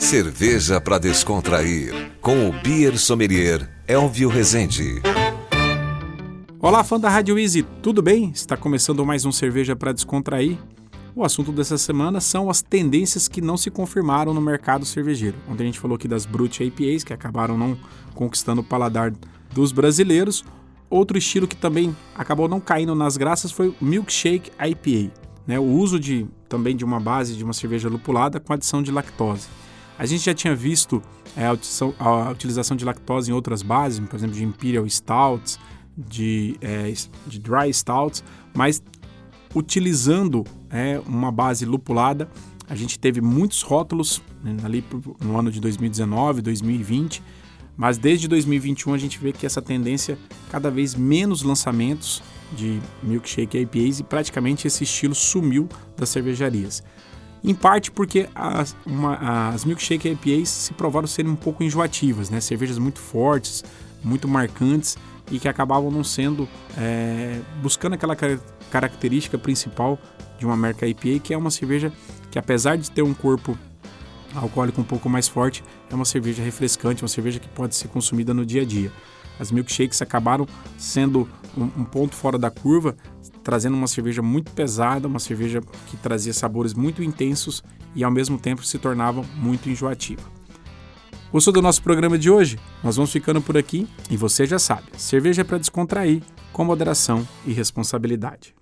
Cerveja para descontrair, com o Beer Sommelier Elvio Rezende. Olá, fã da Rádio Easy, tudo bem? Está começando mais um Cerveja para Descontrair. O assunto dessa semana são as tendências que não se confirmaram no mercado cervejeiro. Ontem a gente falou aqui das Brut IPAs, que acabaram não conquistando o paladar dos brasileiros. Outro estilo que também acabou não caindo nas graças foi o Milkshake IPA, né? O uso também de uma base de uma cerveja lupulada com adição de lactose. A gente já tinha visto a utilização de lactose em outras bases, por exemplo, de Imperial Stouts, de Dry Stouts, mas utilizando uma base lupulada, a gente teve muitos rótulos, né, ali no ano de 2019, 2020, mas desde 2021 a gente vê que essa tendência, cada vez menos lançamentos de Milkshake IPAs e praticamente esse estilo sumiu das cervejarias. Em parte porque as Milkshake IPAs se provaram serem um pouco enjoativas, né? Cervejas muito fortes, muito marcantes e que acabavam não sendo, buscando aquela característica principal de uma marca IPA, que é uma cerveja que, apesar de ter um corpo alcoólico um pouco mais forte, é uma cerveja refrescante, uma cerveja que pode ser consumida no dia a dia. As milkshakes acabaram sendo um ponto fora da curva, trazendo uma cerveja muito pesada, uma cerveja que trazia sabores muito intensos e ao mesmo tempo se tornava muito enjoativa. Gostou do nosso programa de hoje? Nós vamos ficando por aqui e você já sabe, cerveja é para descontrair, com moderação e responsabilidade.